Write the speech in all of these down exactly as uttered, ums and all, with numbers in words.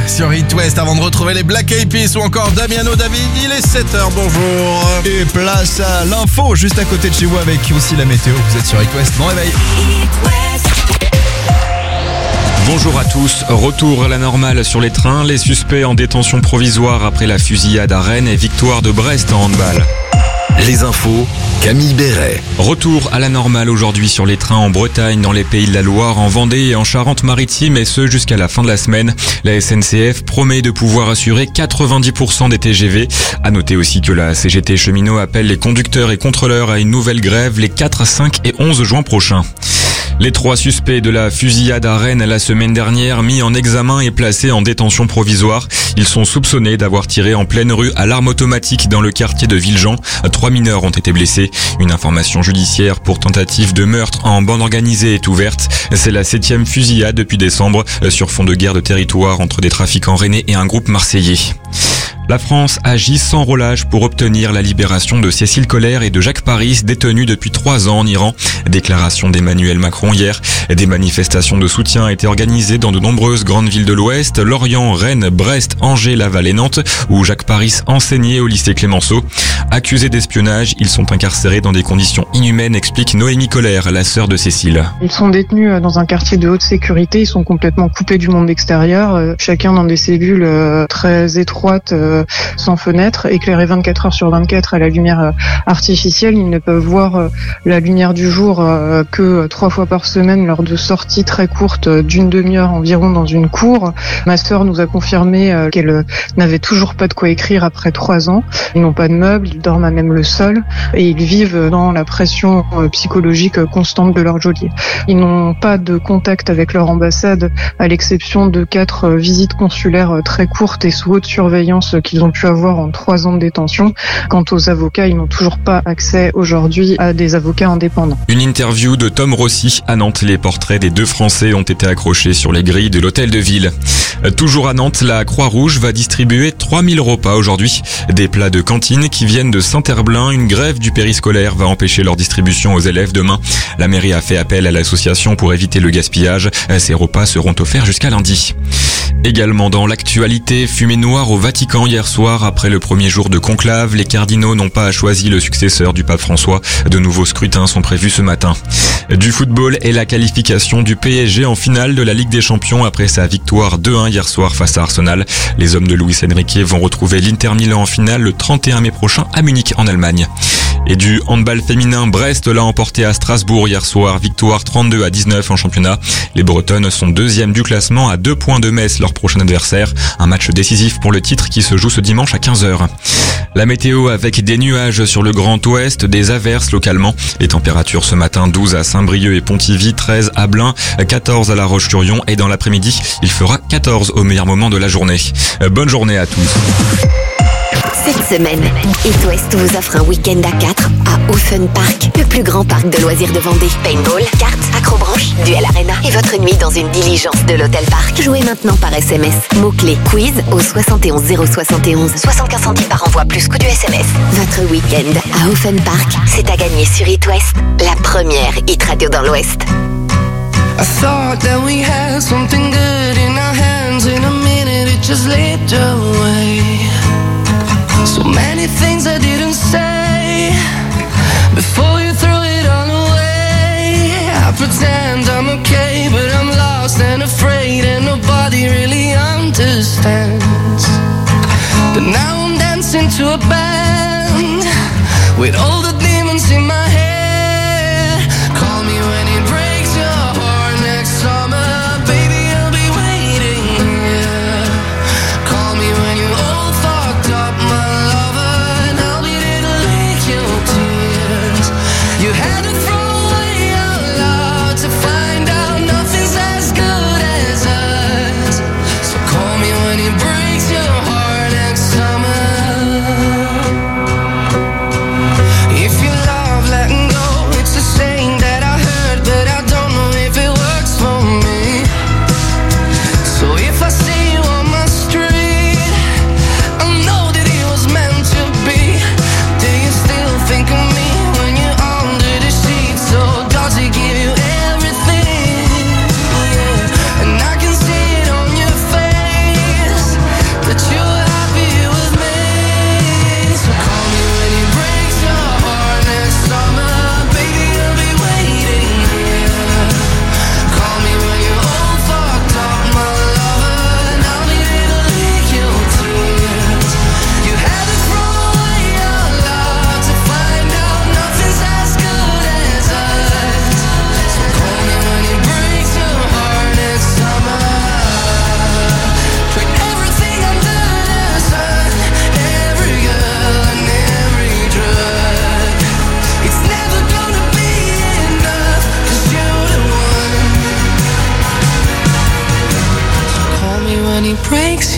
sur It West avant de retrouver les Black Eyed Peas ou encore Damiano David. Il est sept heures, bonjour. Et place à l'info juste à côté de chez vous avec aussi la météo. Vous êtes sur It West, bon réveil. Bonjour à tous, retour à la normale sur les trains, les suspects en détention provisoire après la fusillade à Rennes et victoire de Brest en handball. Les infos, Camille Béret. Retour à la normale aujourd'hui sur les trains en Bretagne, dans les Pays de la Loire, en Vendée et en Charente-Maritime, et ce jusqu'à la fin de la semaine. La S N C F promet de pouvoir assurer quatre-vingt-dix pour cent des T G V. À noter aussi que la C G T Cheminot appelle les conducteurs et contrôleurs à une nouvelle grève les quatre, cinq et onze juin prochains. Les trois suspects de la fusillade à Rennes la semaine dernière, mis en examen et placés en détention provisoire. Ils sont soupçonnés d'avoir tiré en pleine rue à l'arme automatique dans le quartier de Villejean. Trois mineurs ont été blessés. Une information judiciaire pour tentative de meurtre en bande organisée est ouverte. C'est la septième fusillade depuis décembre sur fond de guerre de territoire entre des trafiquants rennais et un groupe marseillais. La France agit sans relâche pour obtenir la libération de Cécile Collaert et de Jacques Paris, détenus depuis trois ans en Iran. Déclaration d'Emmanuel Macron hier. Des manifestations de soutien ont été organisées dans de nombreuses grandes villes de l'Ouest, Lorient, Rennes, Brest, Angers, Laval et Nantes, où Jacques Paris enseignait au lycée Clémenceau. Accusés d'espionnage, ils sont incarcérés dans des conditions inhumaines, explique Noémie Collaert, la sœur de Cécile. Ils sont détenus dans un quartier de haute sécurité, ils sont complètement coupés du monde extérieur, chacun dans des cellules très étroites, sans fenêtre, éclairés vingt-quatre heures sur vingt-quatre à la lumière artificielle. Ils ne peuvent voir la lumière du jour que trois fois par semaine lors de sorties très courtes d'une demi-heure environ dans une cour. Ma sœur nous a confirmé qu'elle n'avait toujours pas de quoi écrire après trois ans. Ils n'ont pas de meubles, ils dorment à même le sol et ils vivent dans la pression psychologique constante de leur geôlier. Ils n'ont pas de contact avec leur ambassade à l'exception de quatre visites consulaires très courtes et sous haute surveillance qu'ils ont pu avoir en trois ans de détention. Quant aux avocats, ils n'ont toujours pas accès aujourd'hui à des avocats indépendants. Une interview de Tom Rossi à Nantes. Les portraits des deux Français ont été accrochés sur les grilles de l'hôtel de ville. Toujours à Nantes, la Croix-Rouge va distribuer trois mille repas aujourd'hui. Des plats de cantine qui viennent de Saint-Herblain. Une grève du périscolaire va empêcher leur distribution aux élèves demain. La mairie a fait appel à l'association pour éviter le gaspillage. Ces repas seront offerts jusqu'à lundi. Également dans l'actualité, fumée noire au Vatican hier soir après le premier jour de conclave. Les cardinaux n'ont pas choisi le successeur du pape François. De nouveaux scrutins sont prévus ce matin. Du football et la qualification du P S G en finale de la Ligue des Champions après sa victoire deux un hier soir face à Arsenal. Les hommes de Luis Enrique vont retrouver l'Inter Milan en finale le trente et un mai prochain à Munich en Allemagne. Et du handball féminin, Brest l'a emporté à Strasbourg hier soir, victoire trente-deux à dix-neuf en championnat. Les Bretonnes sont deuxièmes du classement à deux points de Metz, leur prochain adversaire. Un match décisif pour le titre qui se joue ce dimanche à quinze heures. La météo avec des nuages sur le Grand Ouest, des averses localement. Les températures ce matin douze à Saint-Brieuc et Pontivy, treize à Blain, quatorze à La Roche-sur-Yon et dans l'après-midi, il fera quatorze au meilleur moment de la journée. Bonne journée à tous. Cette semaine, It West vous offre un week-end à quatre à Ocean Park, le plus grand parc de loisirs de Vendée. Paintball, cartes, acrobranche, duel arena et votre nuit dans une diligence de l'Hôtel Parc. Jouez maintenant par S M S. Mots-clés quiz au soixante et onze zéro soixante et onze. soixante-quinze centimes par envoi plus coût du S M S. Votre week-end à Ocean Park, c'est à gagner sur It West, la première hit radio dans l'Ouest. I thought that we had something good in our hands. In a minute it just slipped away. So many things I didn't say before you threw it all away. I pretend I'm okay, but I'm lost and afraid, and nobody really understands. But now I'm dancing to a band with all the demons in my head. Call me when it breaks your heart next summer, baby, I'll be waiting, yeah. Call me when you all fucked up, my lover, and I'll be there to lick your tears. You had to throw away our love to find out nothing's as good as us. So call me when it breaks your heart next summer. If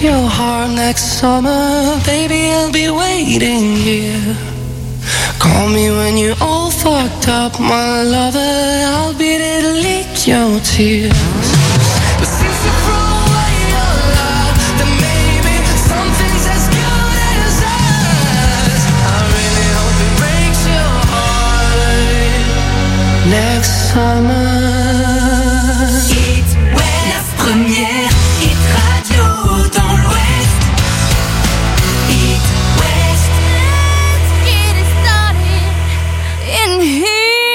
your heart next summer, baby, I'll be waiting here. Call me when you're all fucked up, my lover, I'll be there to lick your tears. But since you throw away your love, then maybe something's as good as us. I really hope it breaks your heart next summer. It West, la première hit radio dans l'Ouest. It West. Let's get it started in here.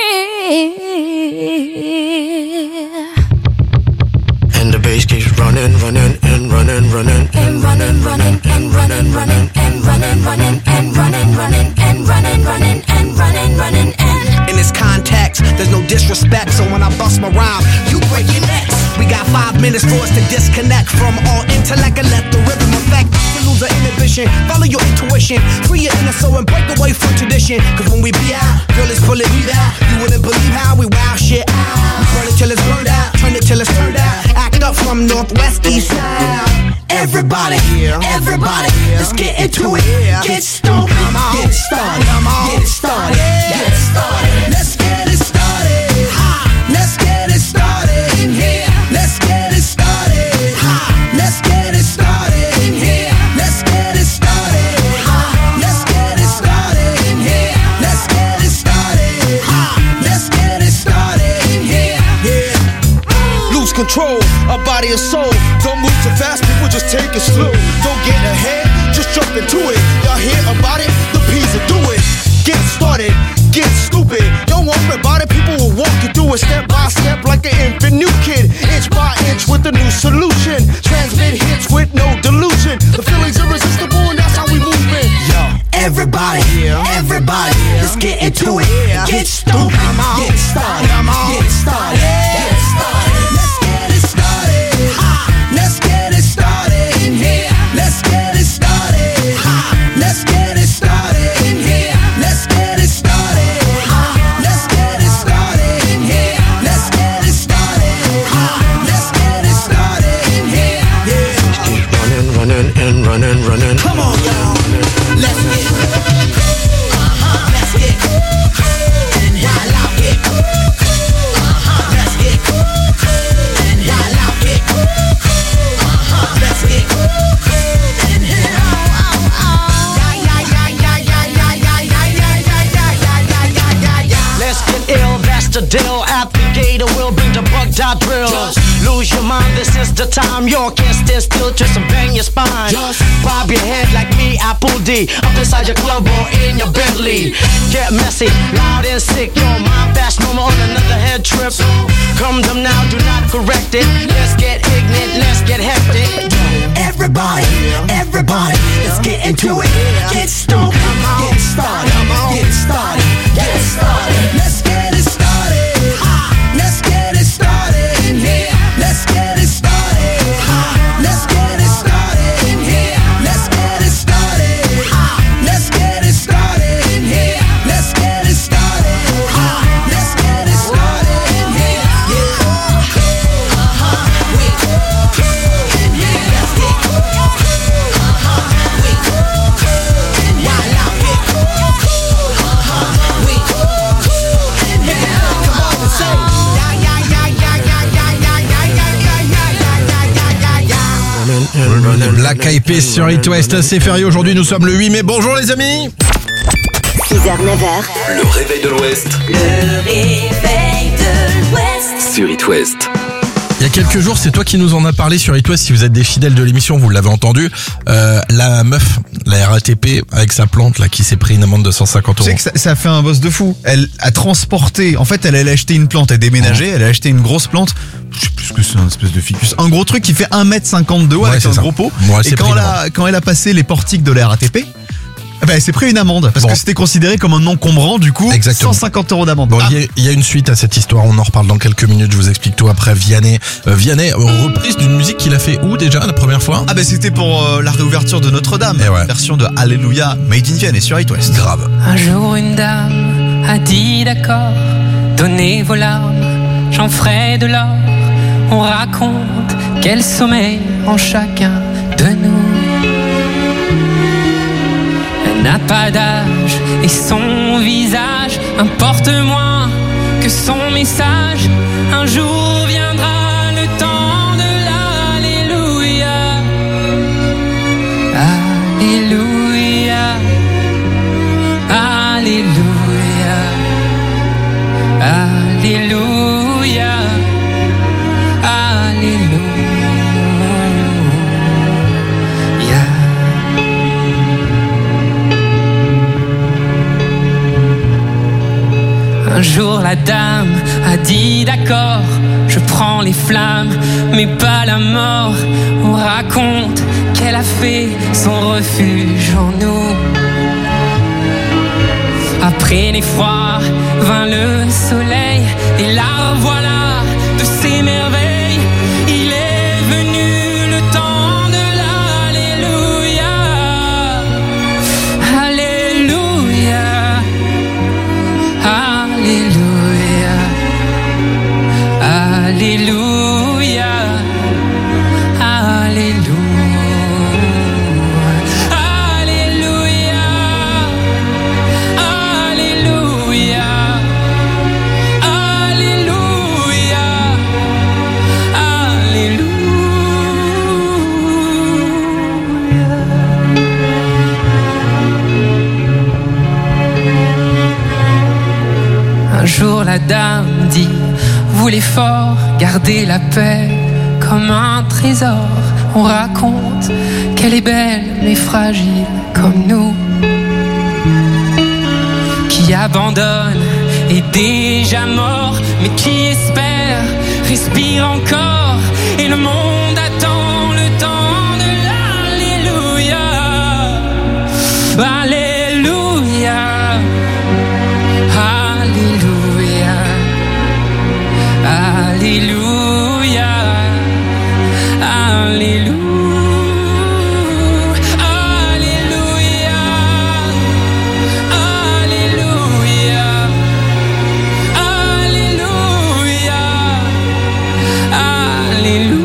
And the bass keeps running, running, and running, running, and running, running, and running, running, and running, running, and running, running, and running, running, and running, running, and. In this context, there's no disrespect, so when I bust my rhyme, you break your necks. We got five minutes for us to disconnect from all intellect and let the rhythm affect. To lose the inhibition, follow your intuition, free your inner soul and break away from tradition. Cause when we be out, girl, it's pulling me out. You wouldn't believe how we wow shit out. We burn it till it's burned out, turn it till it's turned out. Act up from northwest, east side. Everybody, everybody, let's get into it. Get stoked, get it started, get it started, get it started. Let's get it started. Let's get it started in here. Let's get it started. Let's get it started in here. Let's get it started. Let's get it started in here. Let's get it started. Let's get it started in here. Yeah. Lose control, our body and soul. Don't move too fast, people just take it slow. Don't get ahead, just jump into it. Y'all hear about it? The P's will do it. Get started, get stupid. Don't worry about it, people will walk you through it step by step like an infant new kid. Inch by inch with a new solution. Transmit hits with no delusion. The feeling's irresistible and that's how we move it. Yo, everybody, everybody, let's get into it. Get stupid, get it started, get it started, get it started. Let's get it started. Let's get it started in here. Let's get it started. Let's get it started in here. Let's get it started. Let's get it started in here. Let's get it started. Let's get it started in here. Yeah. Keep running, running, and running, running. Come on, y'all. Let's get it. Uh-huh. Let's get it. And while I get it. Uh-huh. Let's get it. And while I get it. Uh-huh. Let's get it. And here. Let's get ill, that's the deal. Applicator will bring the bug dot drill. Just lose your mind, this is the time. You can't stand still, twist and bang your spine. Just bob your head like me, Apple D. Up inside your club or in your Bentley. Get messy, loud and sick. Your mind fast, no more on another head trip. So come them now, do not correct it. Let's get ignorant, let's get hectic. Everybody, everybody, let's get into it. Get stoked, get it started, get it started, get it started. Let's get it started. Let's get it started in here. Let's get it started. Let's get it started in here. Let's get it started. Let's get it started in here. Let's get it started. Let's get it started in here. Yeah. Uh-huh. Wait. In here. Let's get it. Uh-huh. Wait. And while I get uh-huh. Wait. In here. Come on and say. Yeah, yeah, yeah, yeah, yeah, yeah, yeah, yeah, yeah, yeah, yeah, yeah, yeah, yeah. Les Black Eyed Peas sur It West, c'est férié aujourd'hui, nous sommes le huit mai. Bonjour les amis. six heures neuf heures. Le réveil de l'Ouest Le réveil de l'Ouest. sur It West. Il y a quelques jours, c'est toi qui nous en as parlé sur It West. Si vous êtes des fidèles de l'émission, vous l'avez entendu. Euh, la meuf, la R A T P, avec sa plante là, qui s'est pris une amende de cent cinquante euros. Tu sais que ça, ça a fait un boss de fou. Elle a transporté, en fait, elle allait acheter une plante, elle déménageait, elle a acheté une grosse plante. Je sais plus ce que c'est, un espèce de ficus. Un gros truc qui fait un mètre cinquante de haut, ouais, avec un ça. Gros pot. Bon, et quand elle, a, quand elle a passé les portiques de la R A T P, eh ben, elle s'est pris une amende parce bon. que c'était considéré comme un encombrant, du coup. Exactement. cent cinquante euros d'amende. Bon, ah. il y, y a une suite à cette histoire, on en reparle dans quelques minutes, je vous explique tout après. Vianney, euh, Vianney, reprise d'une musique qu'il a fait où déjà la première fois? Ah ben c'était pour euh, la réouverture de Notre-Dame, ouais. Version de Alléluia, Made in Vienne sur It West. Grave. Un jour une dame a dit d'accord, donnez vos larmes, j'en ferai de l'or. On raconte quel sommeil en chacun de nous. Elle n'a pas d'âge et son visage importe moins que son message. Un jour viendra le temps de l'Alléluia. Alléluia. Alléluia. Alléluia. Alléluia. Un jour la dame a dit d'accord, je prends les flammes, mais pas la mort. On raconte qu'elle a fait son refuge en nous. Après l'effroi vint le soleil, et la revoilà de ses merveilles. Il est venu le temps de l'Alléluia. Alléluia. Alléluia. Alléluia. Alléluia. Un jour la dame dit, vous les forts, gardez la paix comme un trésor. On raconte qu'elle est belle mais fragile comme nous, qui abandonne est déjà mort, mais qui espère respire encore. Et le monde attend le temps de l'Alléluia. Alléluia. Alléluia. Alléluia. Alléluia. Alléluia. Alléluia. Alléluia.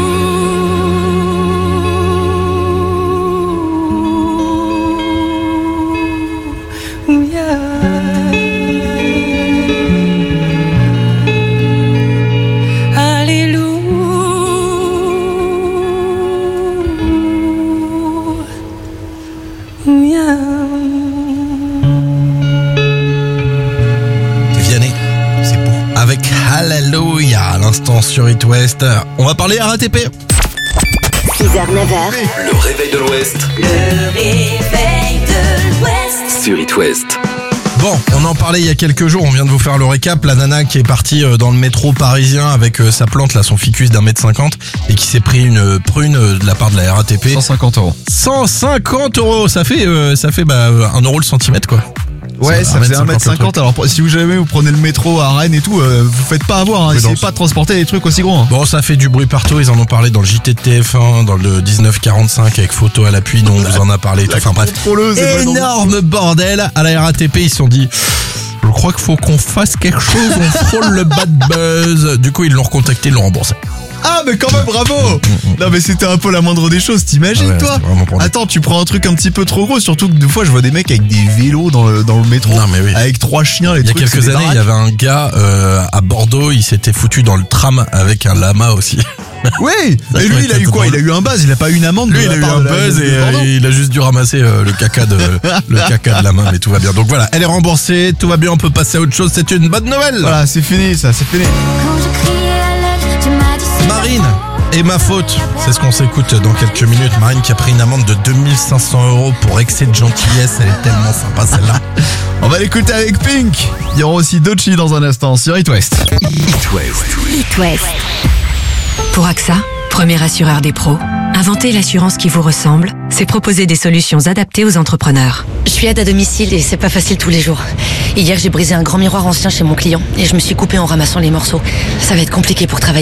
Vianney, c'est beau. Avec Hallelujah à l'instant sur It West. On va parler R A T P. six heures neuf heures. Le réveil de l'Ouest Le réveil de l'Ouest. sur It West. Bon, on en parlait il y a quelques jours, on vient de vous faire le récap. La nana qui est partie dans le métro parisien avec sa plante, là, son ficus d'un mètre cinquante, et qui s'est pris une prune de la part de la R A T P. cent cinquante euros. cent cinquante euros, ça fait, euh, ça fait bah, un euro le centimètre, quoi. Ouais, ça fait un mètre cinquante. le Alors si vous jamais vous prenez le métro à Rennes et tout, euh, vous faites pas avoir, hein, Oui, essayez non, pas de transporter des trucs aussi gros. Hein. Bon, ça fait du bruit partout, ils en ont parlé dans le J T de T F un, dans le dix-neuf quarante-cinq avec photo à l'appui, dont on vous en a parlé et tout. Enfin bref, énorme bordel. À la R A T P, ils se sont dit, je crois qu'il faut qu'on fasse quelque chose, on frôle le bad buzz. Du coup, ils l'ont recontacté, ils l'ont remboursé. Ah mais quand même bravo. Non mais c'était un peu la moindre des choses, t'imagines Ah ouais, toi c'était vraiment pour nous. Attends, tu prends un truc un petit peu trop gros, surtout que des fois je vois des mecs avec des vélos dans le, dans le métro, Non, mais oui. avec trois chiens, les Il y a trucs, c'est quelques des années, il y baraques. avait un gars euh, à Bordeaux, il s'était foutu dans le tram avec un lama aussi. Oui, Ça, mais je lui trouvais il a ça eu quoi? drôle. Il a eu un buzz, il a pas eu une amende. Lui, de il la a eu part un de la- buzz de et euh, Bordeaux. il a juste dû ramasser euh, le caca de le caca de la main, mais tout va bien. Donc voilà, elle est remboursée, tout va bien, on peut passer à autre chose, c'est une bonne nouvelle. Voilà, c'est fini ça, c'est fini. Marine et ma faute, c'est ce qu'on s'écoute dans quelques minutes. Marine qui a pris une amende de deux mille cinq cents euros pour excès de gentillesse, elle est tellement sympa celle-là. On va l'écouter avec Pink. Il y aura aussi Dochi dans un instant sur It West. It West. It West. Pour AXA, premier assureur des pros, inventer l'assurance qui vous ressemble, c'est proposer des solutions adaptées aux entrepreneurs. Je suis aide à domicile et c'est pas facile tous les jours. Hier, j'ai brisé un grand miroir ancien chez mon client et je me suis coupé en ramassant les morceaux. Ça va être compliqué pour travailler.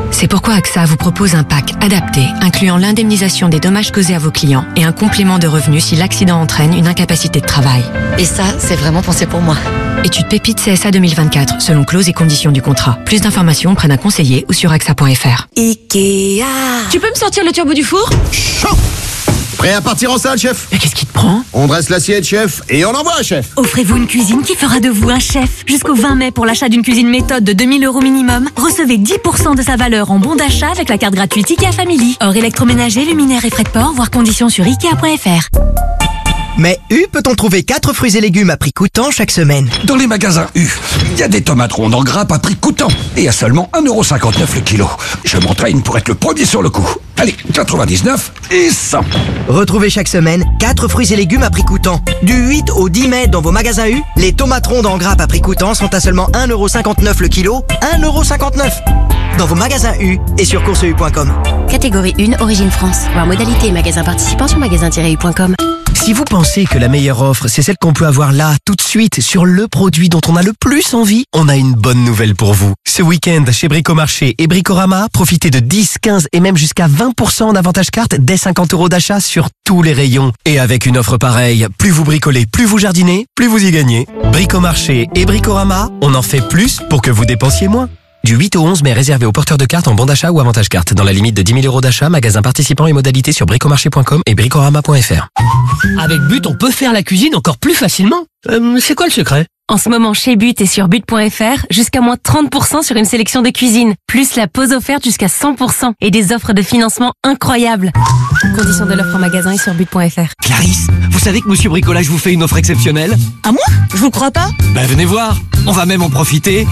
C'est pourquoi AXA vous propose un pack adapté, incluant l'indemnisation des dommages causés à vos clients et un complément de revenus si l'accident entraîne une incapacité de travail. Et ça, c'est vraiment pensé pour moi. Étude Pépite C S A deux mille vingt-quatre, selon clauses et conditions du contrat. Plus d'informations auprès d'un conseiller ou sur A X A point F R. Ikea. Tu peux me sortir le turbo du four? Chaud! Prêt à partir en salle, chef? Mais qu'est-ce qui te prend? On dresse l'assiette, chef, et on envoie, chef. Offrez-vous une cuisine qui fera de vous un chef. Jusqu'au vingt mai, pour l'achat d'une cuisine méthode de deux mille euros minimum, recevez dix pour cent de sa valeur en bon d'achat avec la carte gratuite Ikea Family. Hors électroménager, luminaire et frais de port, voir conditions sur Ikea point F R. Mais U peut-on trouver quatre fruits et légumes à prix coûtant chaque semaine? Dans les magasins U, il y a des tomates rondes en grappe à prix coûtant et à seulement un euro cinquante-neuf le kilo. Je m'entraîne pour être le premier sur le coup. Allez, quatre-vingt-dix-neuf et cent. Retrouvez chaque semaine quatre fruits et légumes à prix coûtant. Du huit au dix mai dans vos magasins U, les tomates rondes en grappe à prix coûtant sont à seulement un euro cinquante-neuf le kilo. un euro cinquante-neuf dans vos magasins U et sur course u point com. Catégorie un, Origine France. Voir modalité et magasins participants sur magasin tiret u point com. Si vous pensez que la meilleure offre, c'est celle qu'on peut avoir là, tout de suite, sur le produit dont on a le plus envie, on a une bonne nouvelle pour vous. Ce week-end, chez Bricomarché et Bricorama, profitez de dix, quinze et même jusqu'à vingt pour cent en avantage carte dès cinquante euros d'achat sur tous les rayons. Et avec une offre pareille, plus vous bricolez, plus vous jardinez, plus vous y gagnez. Bricomarché et Bricorama, on en fait plus pour que vous dépensiez moins. Du huit au onze mai, réservé aux porteurs de cartes en bon d'achat ou avantage carte. Dans la limite de dix mille euros d'achat, magasin participant et modalités sur bricomarché point com et bricorama point F R. Avec But, on peut faire la cuisine encore plus facilement. Euh, c'est quoi le secret? En ce moment, chez But et sur but point F R, jusqu'à moins trente pour cent sur une sélection de cuisine. Plus la pause offerte jusqu'à cent pour cent. Et des offres de financement incroyables. Conditions de l'offre en magasin et sur but point F R. Clarisse, vous savez que Monsieur Bricolage vous fait une offre exceptionnelle? À moi? Je vous crois pas? Ben venez voir, on va même en profiter.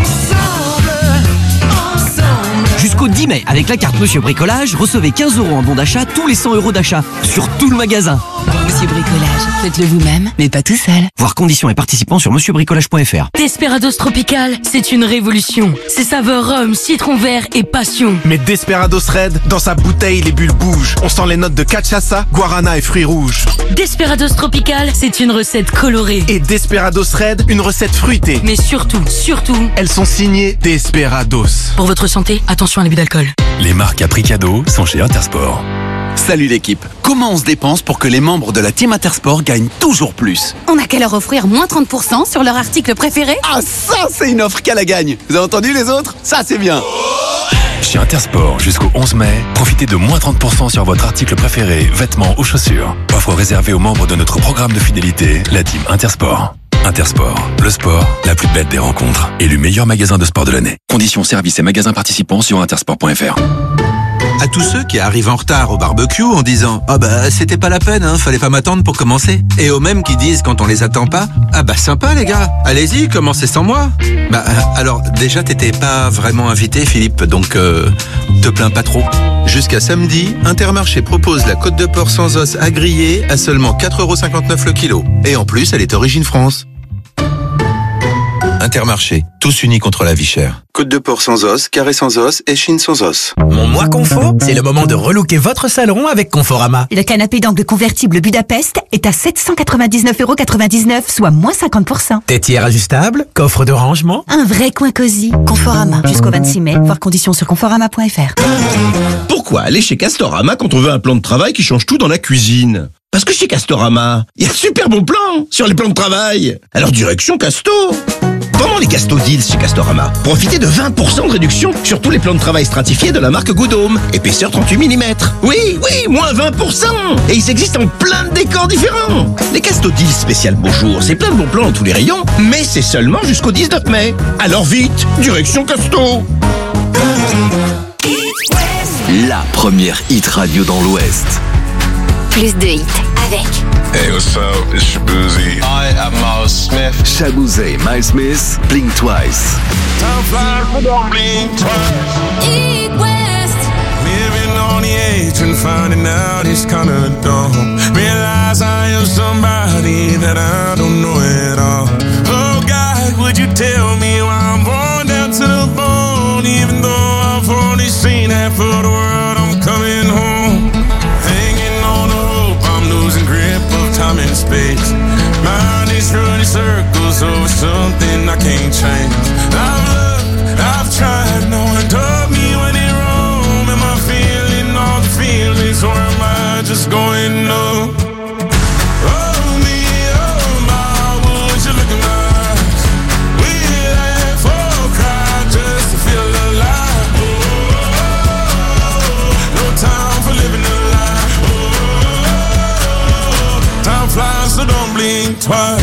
Jusqu'au dix mai, avec la carte Monsieur Bricolage, recevez quinze euros en bon d'achat tous les cent euros d'achat sur tout le magasin. Monsieur Bricolage, faites-le vous-même, mais pas tout seul. Voir conditions et participants sur monsieur bricolage point F R. Desperados Tropical, c'est une révolution. C'est saveur rhum, citron vert et passion. Mais Desperados Red, dans sa bouteille, les bulles bougent. On sent les notes de cachaça, guarana et fruits rouges. Desperados Tropical, c'est une recette colorée. Et Desperados Red, une recette fruitée. Mais surtout, surtout, elles sont signées Desperados. Pour votre santé, attention à l'abus d'alcool. Les marques à prix cadeau sont chez Intersport. Salut l'équipe. Comment on se dépense pour que les membres de la team Intersport gagnent toujours plus? On a qu'à leur offrir moins trente pour cent sur leur article préféré. Ah, ça c'est une offre qu'à la gagne. Vous avez entendu les autres? Ça c'est bien. Chez Intersport, jusqu'au onze mai, profitez de moins trente pour cent sur votre article préféré, vêtements ou chaussures. Offre réservée aux membres de notre programme de fidélité, la team Intersport. Intersport, le sport, la plus belle des rencontres. Élu meilleur magasin de sport de l'année. Conditions, services et magasins participants sur intersport point F R. À tous ceux qui arrivent en retard au barbecue en disant « Ah bah c'était pas la peine, hein, fallait pas m'attendre pour commencer ». Et aux mêmes qui disent quand on les attend pas « Ah bah sympa les gars, allez-y, commencez sans moi ». Bah alors déjà t'étais pas vraiment invité Philippe, donc euh, te plains pas trop. Jusqu'à samedi, Intermarché propose la côte de porc sans os à griller à seulement quatre euros cinquante-neuf le kilo. Et en plus, elle est origine France. Intermarché, tous unis contre la vie chère. Côte de porc sans os, carré sans os et chine sans os. Mon mois confort, c'est le moment de relooker votre salon avec Conforama. Le canapé d'angle convertible Budapest est à sept cent quatre-vingt-dix-neuf euros quatre-vingt-dix-neuf, soit moins cinquante pour cent. Tétière ajustable, coffre de rangement. Un vrai coin cosy. Conforama, jusqu'au vingt-six mai, voir conditions sur conforama point F R. Pourquoi aller chez Castorama quand on veut un plan de travail qui change tout dans la cuisine? Parce que chez Castorama, il y a de super bons plans sur les plans de travail. Alors direction Casto. Pendant les Casto Deals chez Castorama, profitez de vingt pour cent de réduction sur tous les plans de travail stratifiés de la marque Goodhome. Épaisseur trente-huit millimètres. Oui, oui, moins vingt pour cent. Et ils existent en plein de décors différents. Les Casto Deals spécial beau jour, c'est plein de bons plans dans tous les rayons, mais c'est seulement jusqu'au dix-neuf mai. Alors vite, direction Casto. La première hit radio dans l'Ouest. Plus de hits avec. Hey, what's up? It's Shabuzi. I am Miles Smith. Shabuzi, Miles Smith, Blink Twice. Time flies, but don't blink twice. Eat West. Living on the edge and finding out it's kinda dumb. Realize I am somebody that I don't know at all. Oh God, would you tell me why I'm born down to the bone? Even though I've only seen half of the world, I'm coming home. Losing grip of time and space. Mind is running circles over something I can't change. I've looked, I've tried, no one told me when it twice.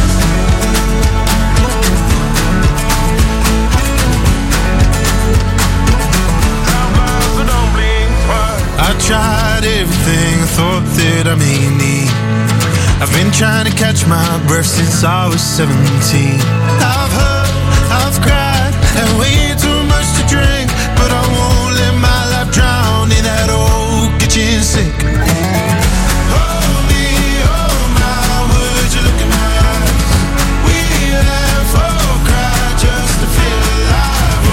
I tried everything I thought that I may need. I've been trying to catch my breath since I was seventeen. I've hurt, I've cried, and way too much to drink, but I won't let my life drown in that old kitchen sink. Hold me, hold my words, you look in my eyes. We laugh or cry just to feel alive.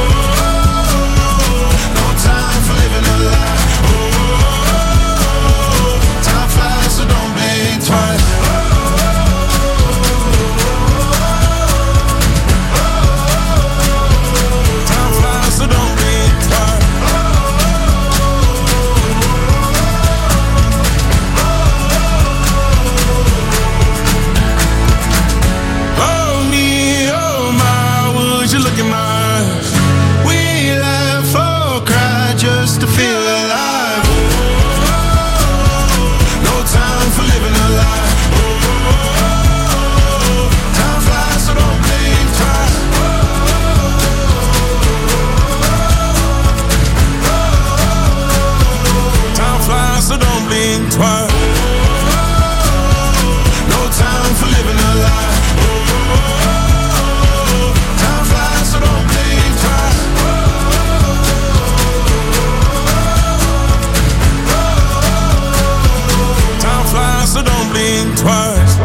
Oh, no time for living a lie. Twice. Time flies, so don't blink twice. Oh me, oh my, would you look in my eyes? We laugh or cry just to feel alive. No time for living a lie. Time flies, so don't blink twice. Time flies, so don't blink twice. No time for living a lie. Time flies, so don't blink twice. Time flies, so don't blink twice.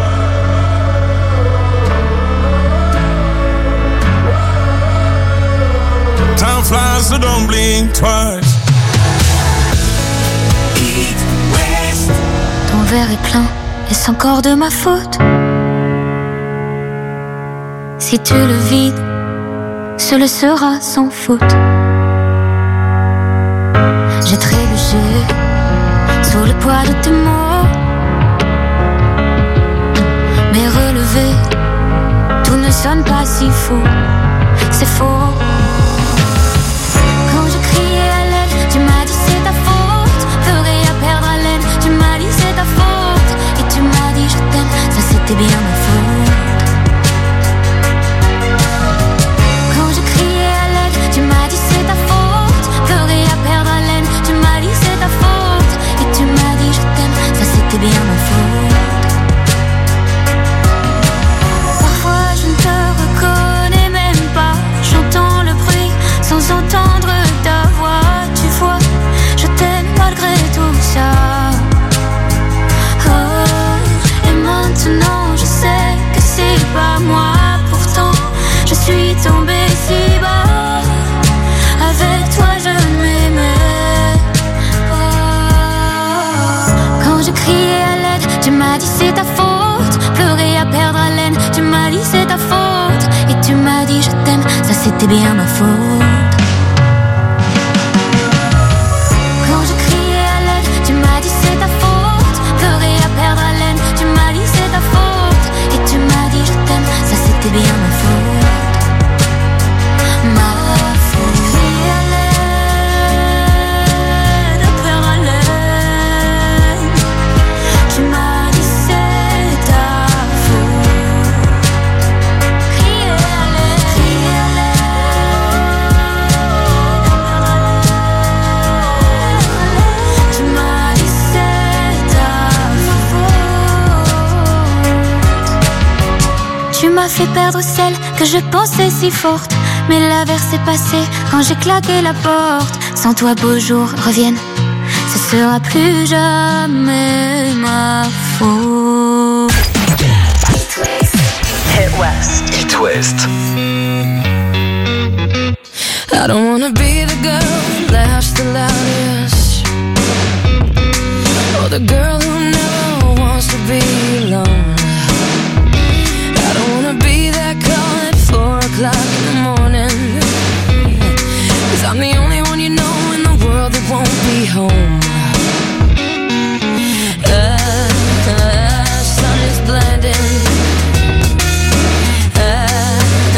Time flies, so don't blink twice. Ton verre est plein, est-ce encore de ma faute? Si tu le vides, ce le sera sans faute. J'ai trébuché sous le poids de tes mots, mais relevé, tout ne sonne pas si faux. C'est faux. Quand je criais à l'aide, tu m'as dit c'est ta faute. Pleurer à perdre haleine, tu m'as dit c'est ta faute. Et tu m'as dit je t'aime, ça c'était bien ma faute. Quand je criais à l'aide, tu m'as dit c'est ta faute. Pleurer à perdre haleine, tu m'as dit c'est ta faute. Et tu m'as dit je t'aime, ça c'était bien ma faute. Parfois je ne te reconnais même pas. J'entends le bruit sans entendre ta voix. Tu vois, je t'aime malgré tout ça. Oh, et maintenant je sais que c'est pas moi. Pourtant je suis tombée si bas. Avec toi je ne m'aimais pas. Quand je criais à l'aide, tu m'as dit c'est ta faute. Pleurer à perdre haleine, tu m'as dit c'est ta faute. Et tu m'as dit je t'aime, ça c'était bien ma faute. Quand je criais à l'aide, tu m'as dit c'est ta faute. Pleurer à perdre haleine, tu m'as dit c'est ta faute. Et tu m'as dit je t'aime, ça c'était bien ma faute. Ma faute. Crier à l'aide, à perdre haleine, tu m'as dit c'est ta faute. Crier à l'aide, crier à l'aide, tu m'as dit c'est ta faute. Tu m'as fait perdre celle que je pensais si forte. Mais l'averse est passée quand j'ai claqué la porte. Sans toi beaux jours reviennent, ce sera plus jamais ma faute. Hit West. Hit West. I don't wanna be the girl that laughs the loudest, or the girl who never wants to be alone. I don't wanna be that call at four o'clock in the morning, 'cause I'm the only one you know in the world that won't be home. The sun is blinding, uh,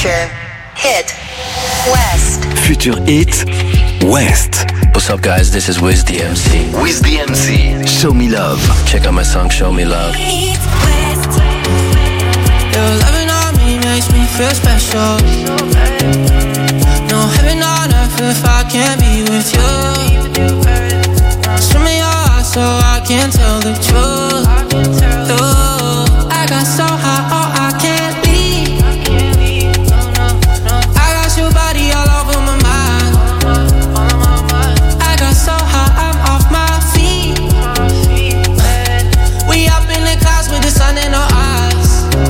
Future Hit West. Future Hit West. What's up, guys? This is Wiz the M C. Wiz the M C. Show Me Love. Check out my song, Show Me Love. Your loving on me makes me feel special. No heaven on earth if I can't be with you. Show me your eyes so I can tell the truth. Ooh, I got so high, oh, I can't leave. I got your body all over my mind. I got so high, I'm off my feet. We up in the clouds with the sun in our eyes.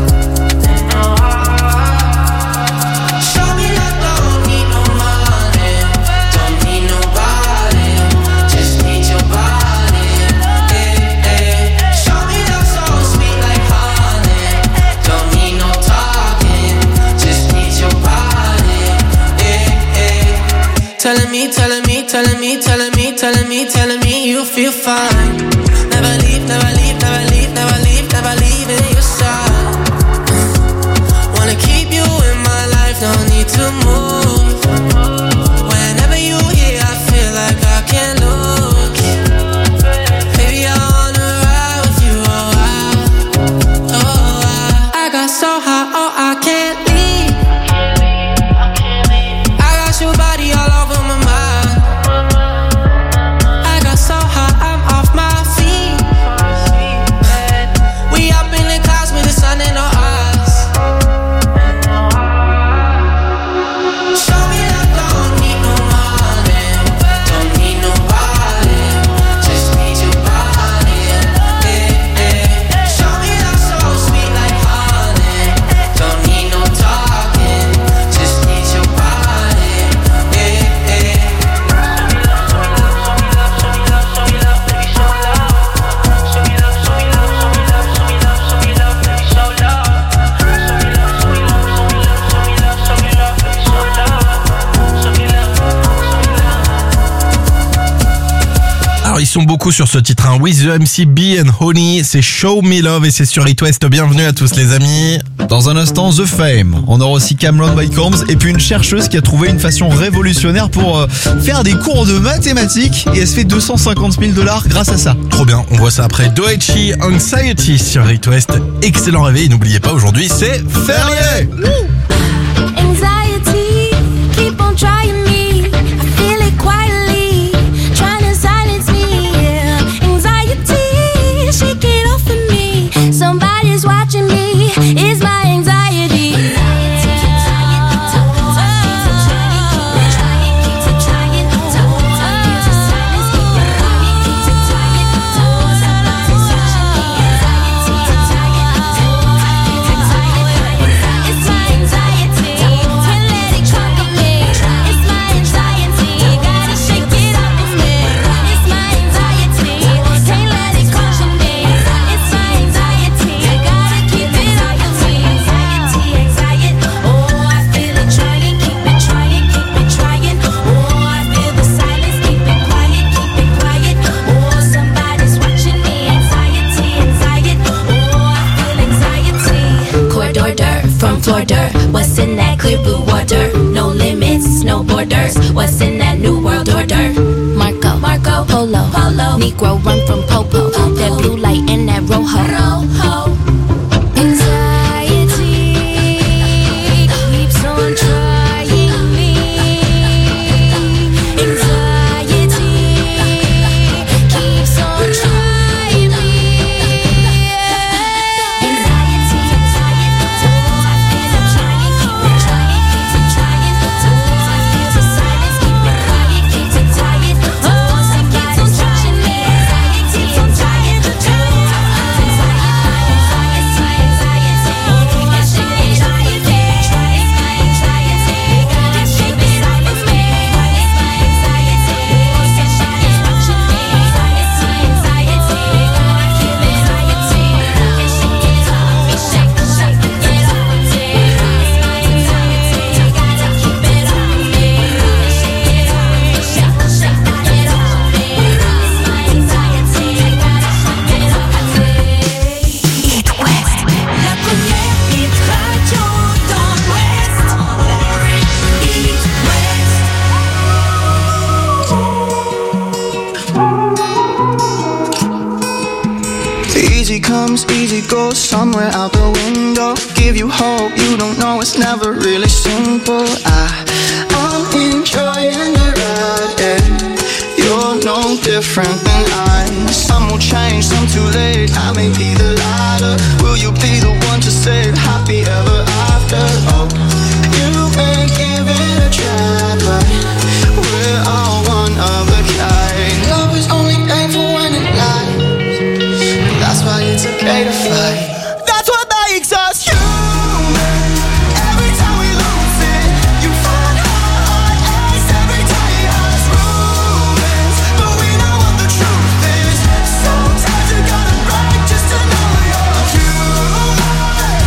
Show me love, don't need no money, don't need nobody, just need your body. Eh, eh. Show me love so sweet like honey, don't need no talking, just need your body. Eh, eh. Telling me, telling me, telling me, telling me, telling me, telling me you feel fine. Never leave, never leave, never leave, never leave, never leave in your side. Wanna keep you in my life, don't need to move. Whenever you here, I feel like I can't lose. Baby, I wanna ride with you, oh I, oh I. I got so high, oh I can't leave. I got your body all over my mind. I got so high, I'm off my feet. We up in the clouds with the sun in our eyes. Show me love, don't need no money, don't need nobody, just need your body. Eh, eh. Show me love so sweet like honey, don't need no talking, just need your body. Eh, eh. Alors ils sont beaucoup sur ce titre, hein. With the M C B and Honey, c'est Show Me Love et c'est sur It West. Bienvenue à tous les amis. Dans un instant, The Fame. On aura aussi Cameron by Combs et puis une chercheuse qui a trouvé une façon révolutionnaire pour euh, faire des cours de mathématiques et elle se fait deux cent cinquante mille dollars grâce à ça. Trop bien, on voit ça après. Doechi Anxiety sur It West. Excellent réveil, n'oubliez pas, aujourd'hui c'est férié. Anxiety, keep on trying me. I feel it quietly, trying to silence me. Yeah. Anxiety, shake it off of me. Somebody's watching me. It's my anxiety. Florida, what's in that clear blue water? No limits, no borders. What's in that new world order? Marco, Marco, Polo, Polo. Negro run from Popo. That blue light in that Rojo. Rojo. Anxiety keeps on trying me. Anxiety keeps on trying me. Anxiety, anxiety. Keep it quiet, keep it quiet. Oh, somebody's watching me. Anxiety, anxiety. comes, easy goes, somewhere out the window. Give you hope, you don't know it's never really simple. I, I'm enjoying the ride, yeah. You're no different than I. Some will change, some too late. I may be the lighter. Will you be the one to say happy ever after? Oh, you may give it a try, but we're all one of a kind. Love is only painful when it lies. That's why it's okay to fight. That's what makes us human. Every time we lose it, you find heart aches. Every time it has rumors, but we know what the truth is. Sometimes you gotta break just to know you're human.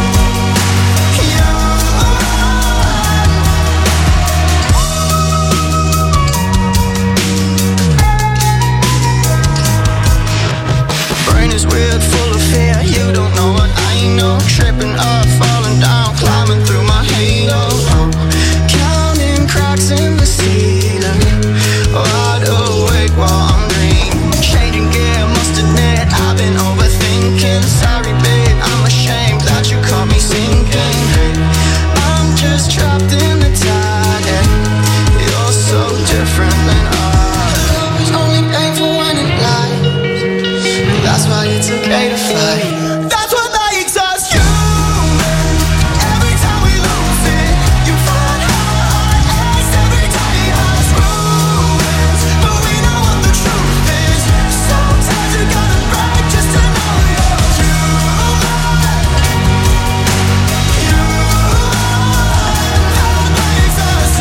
Brain is weird, full of fear. You don't know what I know. Tripping up, falling down, climbing through my halo. Oh, counting cracks in the ceiling. Wide awake while I'm dreaming. Changing gear, must admit I've been overthinking. Sorry, babe, I'm ashamed that you caught me sinking. Hey, I'm just trapped in the tide. Yeah. You're so different than I. Love is only painful when it lies. That's why it's okay to fight. That's what makes us human. Every time we lose it, you find heart aches. Every time it has rumors, but we know what the truth is. Sometimes you gotta break just to know you're human. That makes us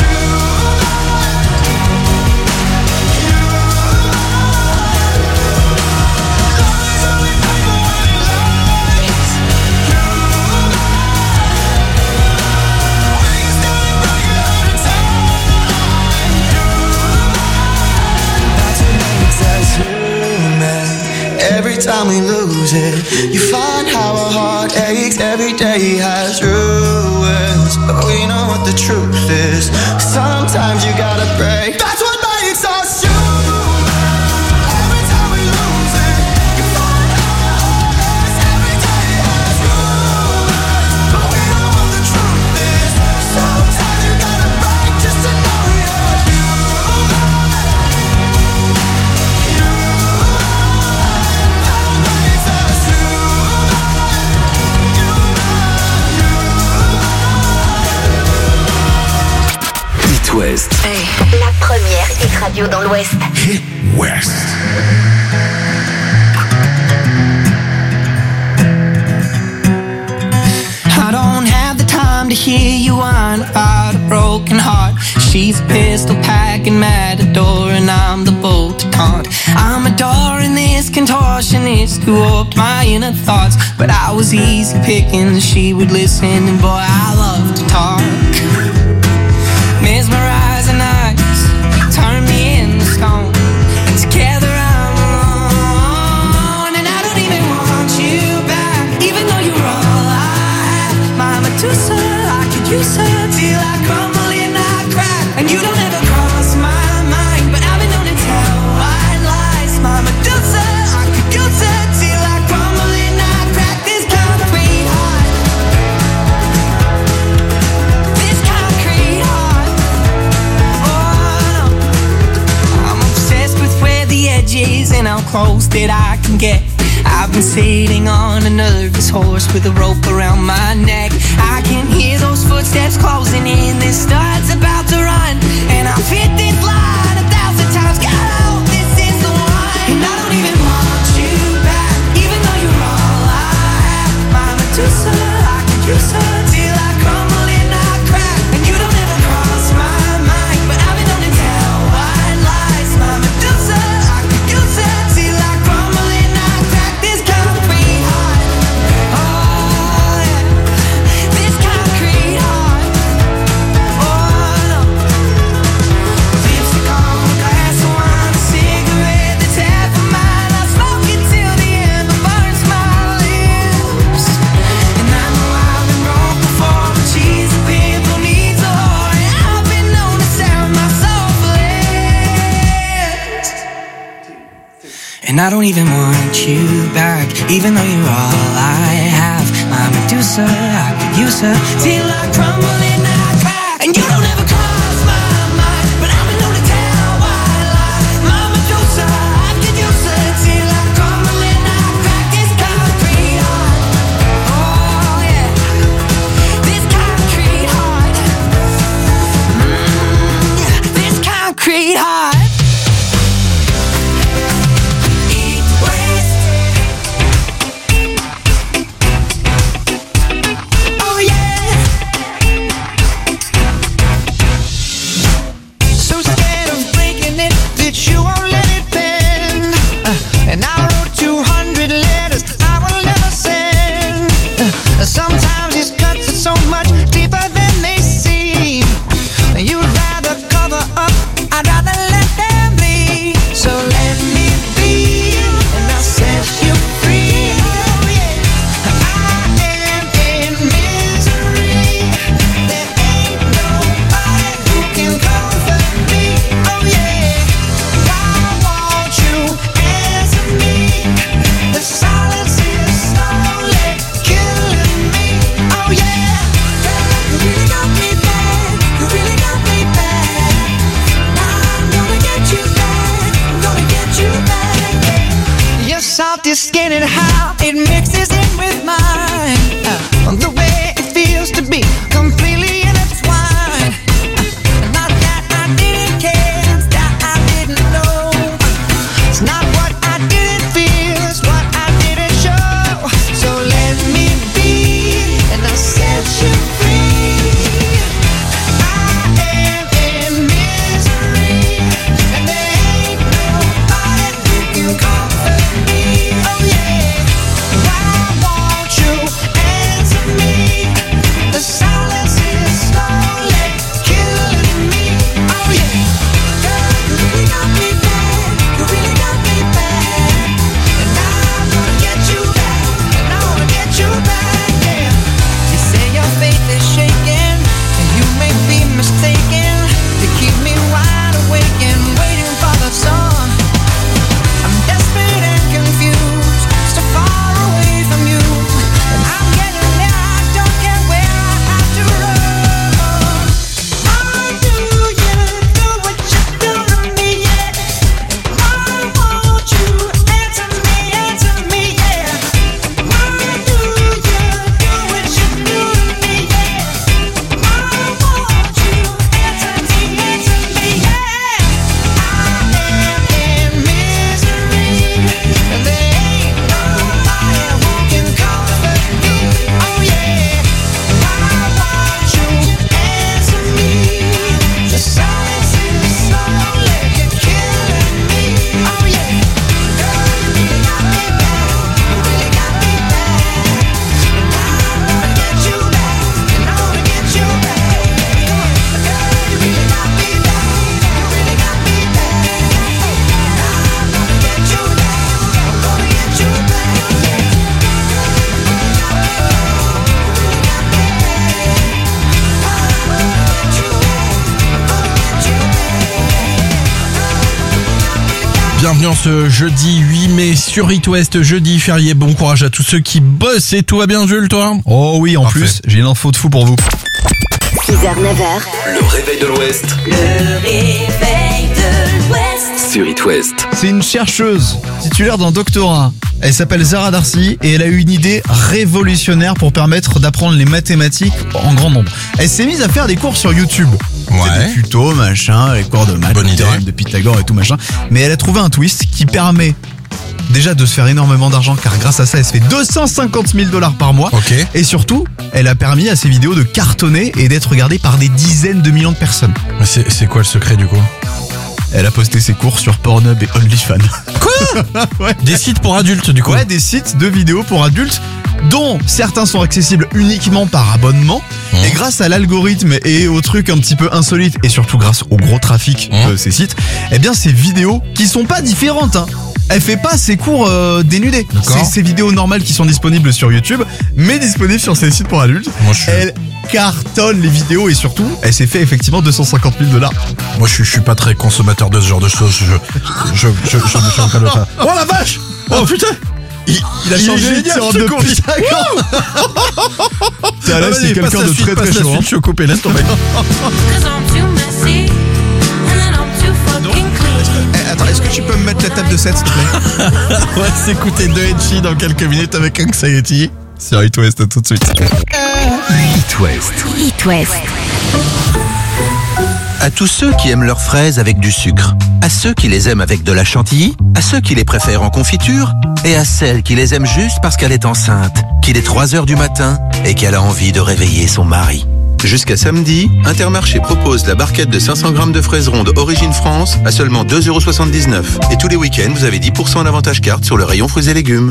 Every time we lose it, you find how our heart aches. Every day has ruins, but we know what the truth is. Sometimes you gotta break. That's what makes us human. Every time we lose it, you find how our heart aches. Every day has ruins, but we know what the truth is. Sometimes you gotta break just to know you're human. West. La première hit radio dans l'Ouest. Hit West. I don't have the time to hear you whine about a broken heart. She's a pistol packing matador and I'm the bolt to taunt. I'm adoring this contortionist who warped my inner thoughts, but I was easy picking, she would listen, and boy, I love to talk. Mesmerizing eyes turn me into stone, and together I'm alone, and I don't even want you back, even though you're all I have. My Medusa, I could use her till I crumble and I crack, and you don't ever cross my mind, but I've been known to tell white lies. My Medusa, I could use her till I crumble and I crack. This concrete heart, this concrete heart. Edges and how close that I can get. I've been sitting on a nervous horse with a rope around my neck. I can hear those footsteps closing in. This start's about to run, and I've hit this line a thousand times. God, I hope this is the one. And I don't even want you back, even though you're all I have. My Medusa, I could use her till I crumble and I crack, and you don't ever cross my mind, but I've been known to tell white lies. My Medusa, concrete heart. And I don't even want you back, even though you're all I have. My Medusa, I could use her till I crumble and then I crack. And you don't ever cross my mind, but I'm known to tell why lie. My Medusa, I could use her till I crumble and I crack. This concrete heart, oh yeah, this concrete heart, mm, yeah, this concrete heart. Sometimes these cuts are so much deeper than they seem. You'd rather cover up, I'd rather let them bleed. So let me be, and I'll set you free. Oh yeah, I am in misery. There ain't nobody who can comfort me. Oh yeah, why won't you answer me? The silence is slowly killing me. Oh yeah, you really got me bad, you really got me bad. I'm gonna get you back, I'm gonna get you back. Your salty skin and how it mixes in with mine, uh, the way it feels to be completely intertwined. Uh, not that I didn't care, it's that I didn't know. It's not what I didn't feel, it's what I didn't show. So let me be, and I'll set you free. I am in misery, and there ain't nobody who can comfort me. Oh yeah, why won't you answer me? The silence is slowly killing me. Oh yeah, girl, you really got me bad, you really got me bad. And I'm gonna get you back, and I wanna get you back, yeah. You say your faith is shaking, and you may be mistaken. You keep me wide awake and waiting for the sun. I'm desperate and confused, so far away from you. And I'm getting there, I don't care where I have to run. Why do you do what you do to me, yeah? Why won't you answer me, answer me, yeah? Why do you do what you do to me, yeah? Why won't you answer me, answer me, yeah? I am in misery, and there ain't nobody who can comfort me. Oh yeah, why won't you answer me? The silence is slowly killing me. Oh yeah, girl, you really got me bad, you really got me bad. And I wanna get you back, and I wanna get you back. Girl, you really got me bad, you really got me bad. And I'm gonna get you back, I'm gonna get you back. Bienvenue en ce jeudi huit mai sur It West, jeudi férié. Bon courage à tous ceux qui bossent et tout va bien, Jules, toi? Oh oui, en Parfait. plus, j'ai une info de fou pour vous. six heures neuf heures. Le réveil de l'Ouest Le réveil de l'Ouest. sur It West. C'est une chercheuse titulaire d'un doctorat. Elle s'appelle Zara Darcy et elle a eu une idée révolutionnaire pour permettre d'apprendre les mathématiques en grand nombre. Elle s'est mise à faire des cours sur YouTube. Ouais. Des tutos, machin, les cours de maths, Bonne le idée. théorème de Pythagore et tout machin. Mais elle a trouvé un twist qui permet déjà de se faire énormément d'argent, car grâce à ça elle se fait deux cent cinquante mille dollars par mois. Ok. Et surtout, elle a permis à ses vidéos de cartonner et d'être regardées par des dizaines de millions de personnes. Mais c'est c'est quoi le secret du coup? Elle a posté ses cours sur Pornhub et OnlyFans. Quoi? Ouais. Des sites pour adultes du coup? Ouais, des sites de vidéos pour adultes, dont certains sont accessibles uniquement par abonnement. Mmh. Et grâce à l'algorithme et aux trucs un petit peu insolites, et surtout grâce au gros trafic mmh. de ces sites, eh bien ces vidéos qui sont pas différentes, hein. Elle fait pas ses cours euh, dénudés. C'est ses vidéos normales qui sont disponibles sur YouTube, mais disponibles sur ses sites pour adultes. Moi, je suis... Elle cartonne les vidéos et surtout, elle s'est fait effectivement deux cent cinquante mille dollars. Moi, je suis, je suis pas très consommateur de ce genre de choses. Je, je, je, je, je, je me calme pas. Oh la vache! Oh putain! Il, il a il changé de tir de piste. T'as là, c'est quelqu'un de très très chaud. Je suis coupé, laisse tomber. Eh, attends, est-ce que tu peux me mettre la table de sept, s'il te plaît? On va s'écouter de Etchi dans quelques minutes avec Anxiety sur It West tout de suite. It West. It West. À tous ceux qui aiment leurs fraises avec du sucre, à ceux qui les aiment avec de la chantilly, à ceux qui les préfèrent en confiture, et à celle qui les aime juste parce qu'elle est enceinte, qu'il est trois heures du matin et qu'elle a envie de réveiller son mari. Jusqu'à samedi, Intermarché propose la barquette de cinq cents grammes de fraises rondes Origine France à seulement deux euros soixante-dix-neuf. Et tous les week-ends, vous avez dix pour cent en avantage carte sur le rayon fruits et légumes.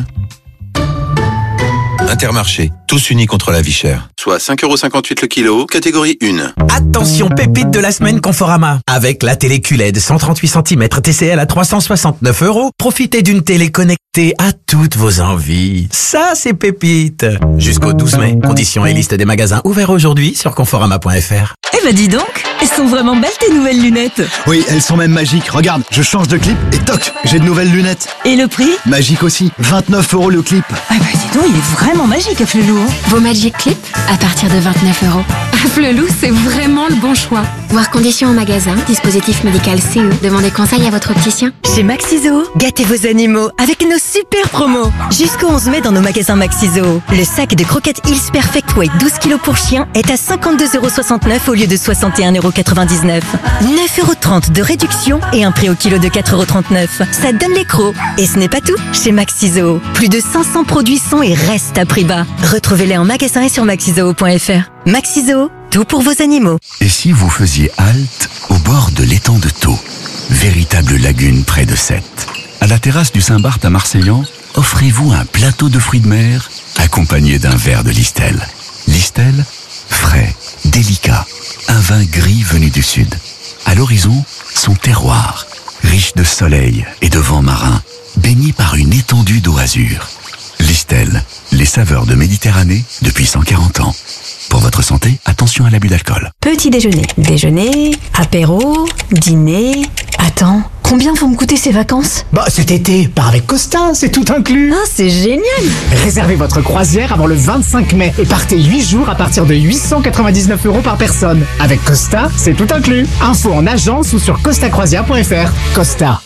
Intermarché, tous unis contre la vie chère. Soit cinq euros cinquante-huit le kilo, catégorie un. Attention, pépite de la semaine Conforama. Avec la télé Q L E D cent trente-huit centimètres T C L à trois cent soixante-neuf euros, profitez d'une télé connectée à toutes vos envies. Ça, c'est pépite. Jusqu'au douze mai, conditions et liste des magasins ouverts aujourd'hui sur conforama point f r. Eh bah dis donc, elles sont vraiment belles tes nouvelles lunettes. Oui, elles sont même magiques. Regarde, je change de clip et toc, j'ai de nouvelles lunettes. Et le prix? Magique aussi, vingt-neuf euros le clip. Ah bah dis donc, il est vraiment magique, Flelou. Vos Magic Clip à partir de vingt-neuf euros. Flelou, c'est vraiment le bon choix. Voir conditions en magasin, dispositif médical C E. Demandez conseil à votre opticien. Chez Maxizo, gâtez vos animaux avec nos super promos. Jusqu'au onze mai dans nos magasins Maxizo. Le sac de croquettes Hills Perfect Weight douze kilos pour chien est à cinquante-deux euros soixante-neuf au lieu de soixante et un euros quatre-vingt-dix-neuf. neuf euros trente de réduction et un prix au kilo de quatre euros trente-neuf. Ça donne les crocs. Et ce n'est pas tout. Chez Maxizo, plus de cinq cents produits sont et restent à prix bas. Retrouvez-les en magasin et sur maxizoo point f r. Maxizoo, tout pour vos animaux. Et si vous faisiez halte au bord de l'étang de Thau, véritable lagune près de Sète? À la terrasse du Saint-Barth à Marseillan, offrez-vous un plateau de fruits de mer accompagné d'un verre de Listel. Listel, frais, délicat, un vin gris venu du sud. À l'horizon, son terroir, riche de soleil et de vent marin, baigné par une étendue d'eau azur. Listel, les saveurs de Méditerranée depuis cent quarante ans. Pour votre santé, attention à l'abus d'alcool. Petit déjeuner, déjeuner, apéro, dîner. Attends, combien vont me coûter ces vacances? Bah cet été, part avec Costa, c'est tout inclus. Ah, c'est génial. Réservez votre croisière avant le vingt-cinq mai et partez huit jours à partir de huit cent quatre-vingt-dix-neuf euros par personne. Avec Costa, c'est tout inclus. Info en agence ou sur costa croisière point f r. Costa.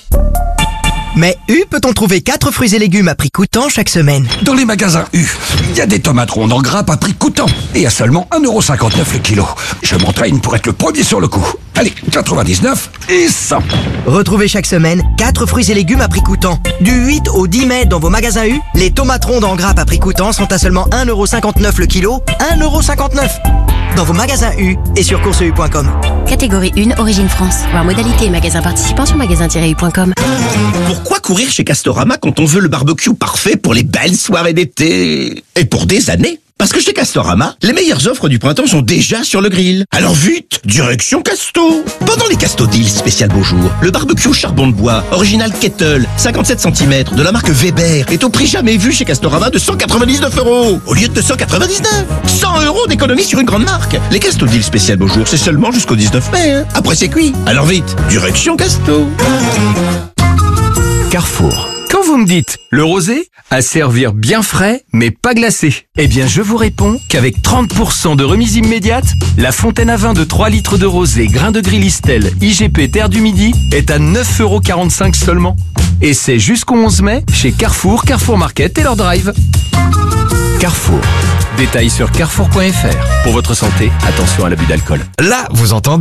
Mais U peut-on trouver quatre fruits et légumes à prix coûtant chaque semaine? Dans les magasins U, il y a des tomates rondes en grappe à prix coûtant et à seulement un euro cinquante-neuf le kilo. Je m'entraîne pour être le premier sur le coup. Allez, quatre-vingt-dix-neuf et cent. Retrouvez chaque semaine quatre fruits et légumes à prix coûtant. Du huit au dix mai dans vos magasins U, les tomates rondes en grappe à prix coûtant sont à seulement un euro cinquante-neuf le kilo. un euro cinquante-neuf dans vos magasins U et sur course u point com. Catégorie un, Origine France. Voir modalité et magasins participants sur magasin tiret u point com. Pourquoi courir chez Castorama quand on veut le barbecue parfait pour les belles soirées d'été? Et pour des années? Parce que chez Castorama, les meilleures offres du printemps sont déjà sur le grill. Alors vite, direction Casto. Pendant les Casto Deals spécial beau jour, le barbecue charbon de bois, original Kettle, cinquante-sept centimètres, de la marque Weber, est au prix jamais vu chez Castorama de cent quatre-vingt-dix-neuf euros. Au lieu de deux cent quatre-vingt-dix-neuf. cent euros d'économie sur une grande marque. Les Casto Deals spécial beau jour, c'est seulement jusqu'au dix-neuf mai. Hein. Après c'est cuit. Alors vite, direction Casto. Carrefour. Quand vous me dites le rosé, à servir bien frais mais pas glacé, eh bien je vous réponds qu'avec trente pour cent de remise immédiate, la fontaine à vin de trois litres de rosé, grain de gris Listel, I G P Terre du Midi est à neuf euros quarante-cinq seulement. Et c'est jusqu'au onze mai chez Carrefour, Carrefour Market et leur drive. Carrefour. Détails sur carrefour point f r. Pour votre santé, attention à l'abus d'alcool. Là, vous entendez ?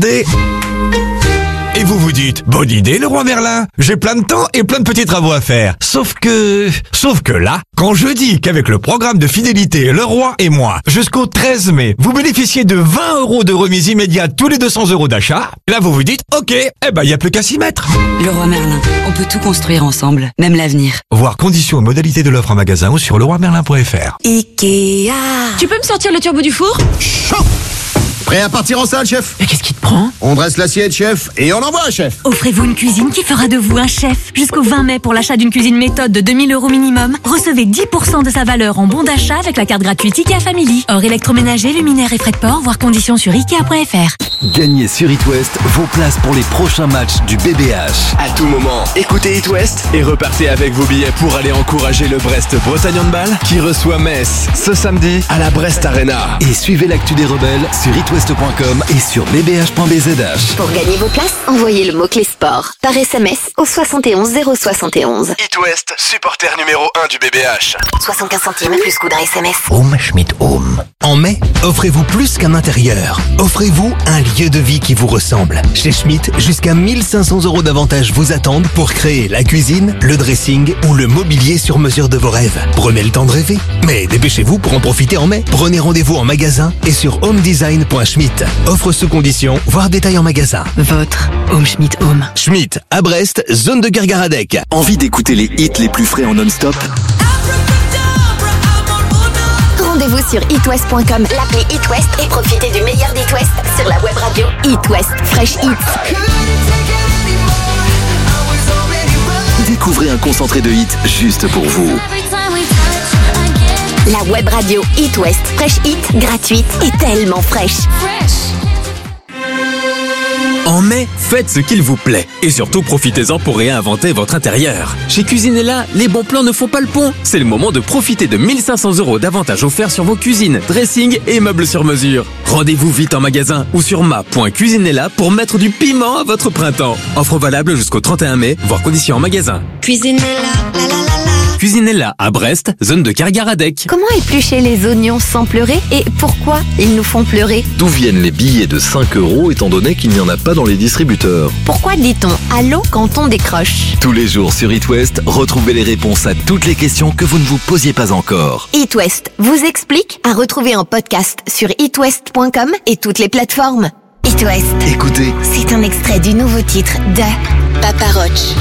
Et vous vous dites, bonne idée le roi Merlin, j'ai plein de temps et plein de petits travaux à faire. Sauf que... Sauf que là, quand je dis qu'avec le programme de fidélité Le Roi et moi, jusqu'au treize mai, vous bénéficiez de vingt euros de remise immédiate tous les deux cents euros d'achat, là vous vous dites, ok, eh ben y a plus qu'à s'y mettre. Le Roi Merlin, on peut tout construire ensemble, même l'avenir. Voir conditions et modalités de l'offre en magasin ou sur le roi merlin point f r. Ikea. Tu peux me sortir le turbo du four? Chaud. Prêt à partir en salle, chef? Mais qu'est-ce qui te prend? On dresse l'assiette, chef, et on envoie, chef. Offrez-vous une cuisine qui fera de vous un chef. Jusqu'au vingt mai, pour l'achat d'une cuisine méthode de deux mille euros minimum, recevez dix pour cent de sa valeur en bon d'achat avec la carte gratuite IKEA Family. Hors électroménager, luminaire et frais de port, voir conditions sur ikea point f r. Gagnez sur It West vos places pour les prochains matchs du B B H. À tout moment, écoutez It West et repartez avec vos billets pour aller encourager le Brest-Bretagne Handball qui reçoit Metz ce samedi à la Brest Arena. Et suivez l'actu des rebelles sur itwest point com et sur b b h point b z h. Pour gagner vos places, envoyez le mot-clé sport par S M S au soixante et onze zéro soixante et onze. It West, supporter numéro un du B B H. soixante-quinze centimes plus coût d'un S M S. Home Schmidt Home. En mai, offrez-vous plus qu'un intérieur. Offrez-vous un lieu de vie qui vous ressemble. Chez Schmidt, jusqu'à mille cinq cents euros d'avantages vous attendent pour créer la cuisine, le dressing ou le mobilier sur mesure de vos rêves. Prenez le temps de rêver, mais dépêchez-vous pour en profiter en mai. Prenez rendez-vous en magasin et sur homedesign point schmidt. Offre sous condition, voire détail en magasin. Votre Home Schmidt Home. Schmidt, à Brest, zone de Gargaradec. Envie d'écouter les hits les plus frais en non-stop? Rendez-vous sur itwest point com, l'appli It West, et profitez du meilleur d'It West sur la web radio It West Fresh Hits. Découvrez un concentré de hits juste pour vous. La web radio It West Fresh Hits, gratuite et tellement fraîche. En mai, faites ce qu'il vous plaît. Et surtout, profitez-en pour réinventer votre intérieur. Chez Cuisinella, les bons plans ne font pas le pont. C'est le moment de profiter de mille cinq cents euros d'avantages offerts sur vos cuisines, dressing et meubles sur mesure. Rendez-vous vite en magasin ou sur ma point cuisinella pour mettre du piment à votre printemps. Offre valable jusqu'au trente et un mai, voire conditions en magasin. Cuisinella, la la la la. Cuisinella à Brest, zone de Kergaradec. Comment éplucher les oignons sans pleurer et pourquoi ils nous font pleurer? D'où viennent les billets de cinq euros étant donné qu'il n'y en a pas dans les distributeurs? Pourquoi dit-on allô quand on décroche? Tous les jours sur It West, retrouvez les réponses à toutes les questions que vous ne vous posiez pas encore. It West vous explique, à retrouver en podcast sur itwest point com et toutes les plateformes. It West. Écoutez. C'est un extrait du nouveau titre de Papa Roach.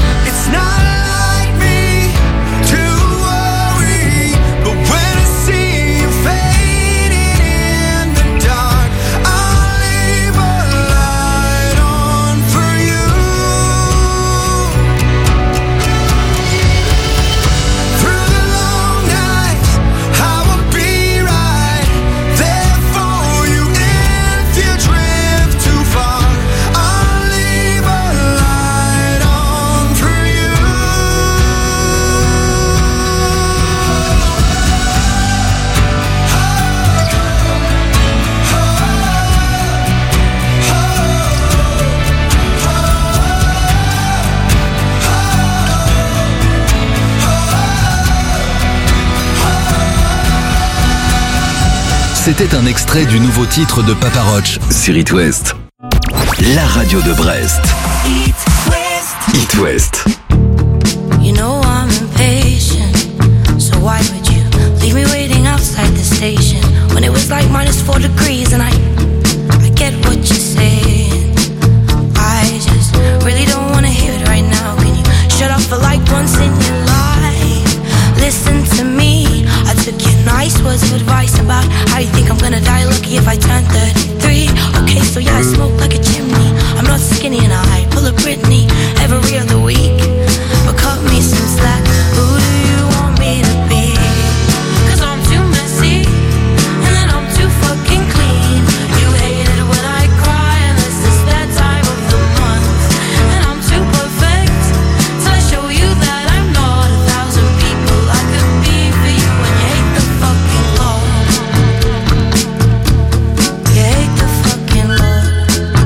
C'était un extrait du nouveau titre de Papa Roach sur It West. La radio de Brest. It West. It West. You know I'm impatient, so why would you leave me waiting outside the station when it was like minus four degrees and I, I get what you're saying. I just really don't wanna hear it right now. Can you shut up for like once in your life? Listen to me. I took your nice words of advice about how you think I'm gonna die lucky if I turn thirty-three. Okay, so yeah, I smoke like a chimney. I'm not skinny and I pull a Britney every other week. But cut me some slack. Who do you want me to be? Cause I'm too messy and then I'm too fucking clean. You hate it when I cry unless it's that time of the month. And I'm too perfect till I show you that I'm not a thousand people I could be for you. And you hate the fucking law. You hate the fucking law.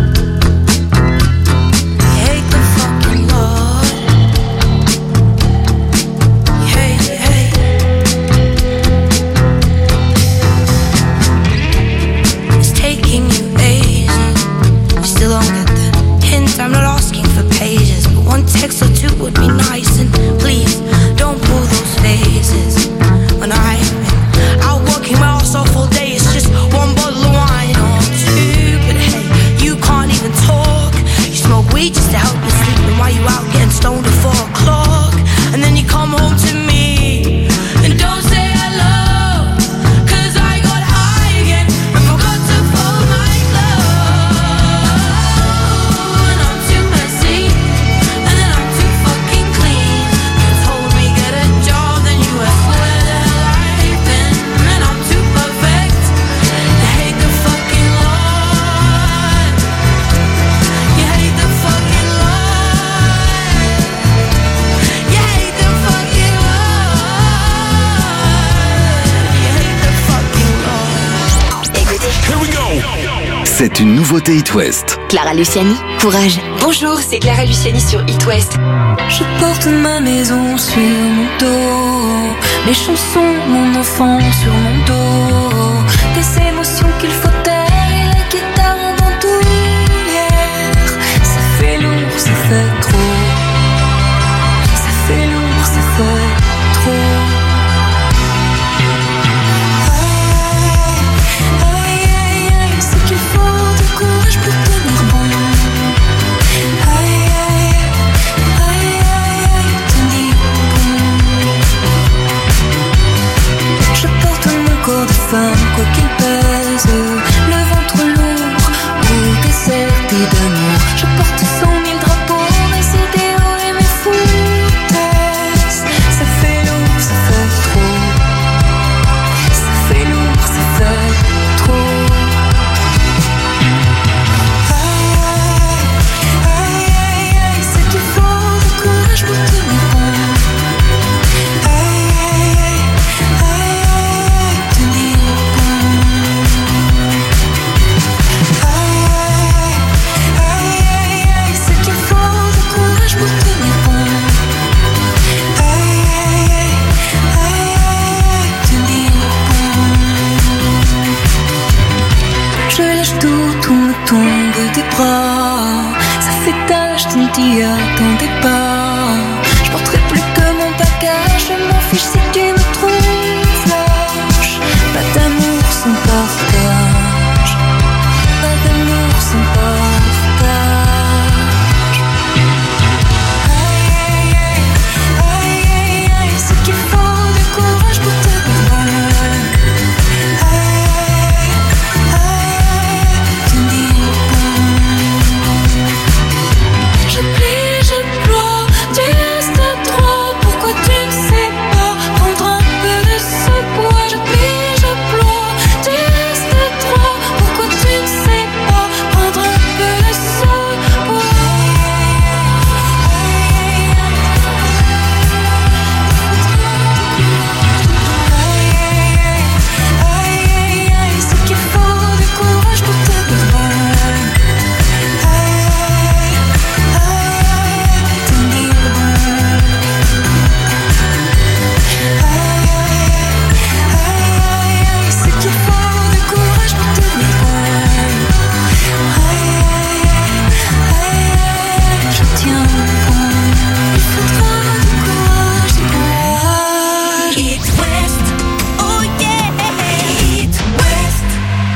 C'est une nouveauté It West. Clara Luciani, Courage. Bonjour, c'est Clara Luciani sur It West. Je porte ma maison sur mon dos, mes chansons, mon enfant sur mon dos, des émotions qu'il faut taire et la guitare en bandoulière. Ça fait lourd, ça fait trop. Ça fait lourd, ça fait trop. Aïe, aïe, aïe, c'est qu'il faut du courage pour tenir bon. Aïe, aïe, aïe, aïe, tenir bon. Je porte mon corps de femme, quoi qu'il pèse, le ventre lourd ou déserté d'amour. Je porte cent mille drapeaux, mes idéaux et mes foutaises. Ça fait lourd, ça fait trop. Ça fait lourd, ça fait trop. Aïe, aïe, aïe, c'est qu'il faut du courage pour tenir bon. Aïe, aïe, aïe, aïe, tenir bon. Aïe, aïe, aïe, aïe, c'est qu'il faut du courage pour tenir bon. Aïe, aïe, aïe, aïe, tenir bon. Je lâche tout, tout me tombe des bras. Ça fait tâche, tu ne t'y attendais pas. Je porterai plus que mon bagage. Je m'en fiche si tu me trouves lâche. Pas d'amour sans partage. Pas d'amour sans partage. Aïe, aïe, aïe, aïe, aïe, aïe, c'est qu'il faut du courage pour tenir bon. Aïe, aïe, tenir bon. Je plie, je ploie, tu restes à trois. Pourquoi tu ne sais pas prendre un peu de ce poids? Je plie, je ploie, tu restes à trois. Pourquoi tu ne sais pas prendre un peu de ce poids? Aïe, aïe, aïe, c'est qu'il faut du courage pour tenir bon. Aïe, aïe, tenir bon. Aïe, aïe, aïe, c'est qu'il faut du courage pour tenir bon. Aïe, aïe, aïe, je tiens bon. Il faudra du courage, du courage. It West, oh yeah, It West.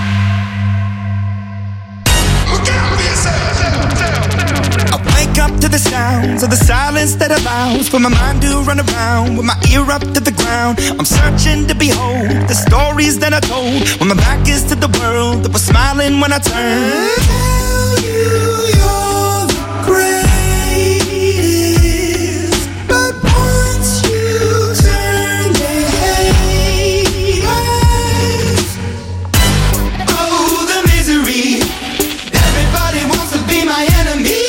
I wake up to the sounds of the silence that allows for my mind to run around with my ear up to the ground. I'm searching to behold the stories that I told when my back is to the world that was smiling when I turned. Tell you you're the greatest, but once you turn, they hate us. Oh, the misery. Everybody wants to be my enemy.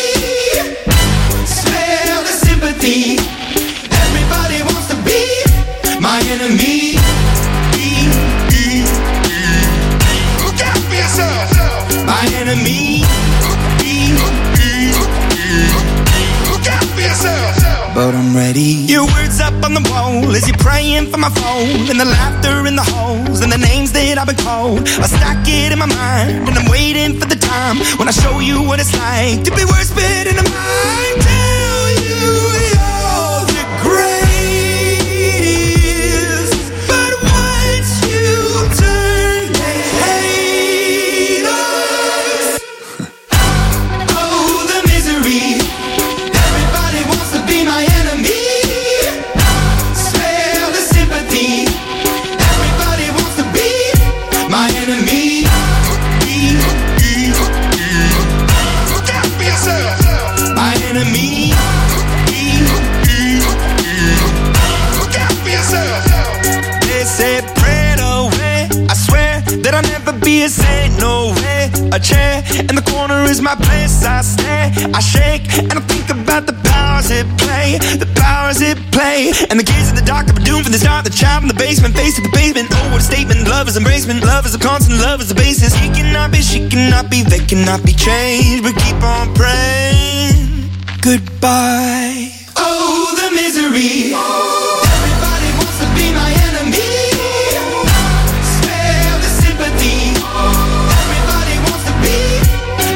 Spare the sympathy. Everybody wants to be my enemy. Look out for yourself. My enemy. Look out for yourself. But I'm ready. Your words up on the wall as you're praying for my phone, and the laughter in the halls and the names that I've been called. I stack it in my mind and I'm waiting for the time when I show you what it's like to be worse fit in a mind. Tell you you're the greatest, but once you turn, they hate us. Oh, the misery. Everybody wants to be my enemy. Spare the sympathy. Everybody wants to be my enemy. Look out for yourself. My enemy. chair. In the corner is my place. I stare, I shake, and I think about the powers at play, the powers at play. And the kids in the dark that were doomed from the start. The child in the basement, face to the pavement. Oh, what a statement. Love is embracement. Love is a constant. Love is the basis. He cannot be, she cannot be, they cannot be changed. But keep on praying. Goodbye. Oh, the misery.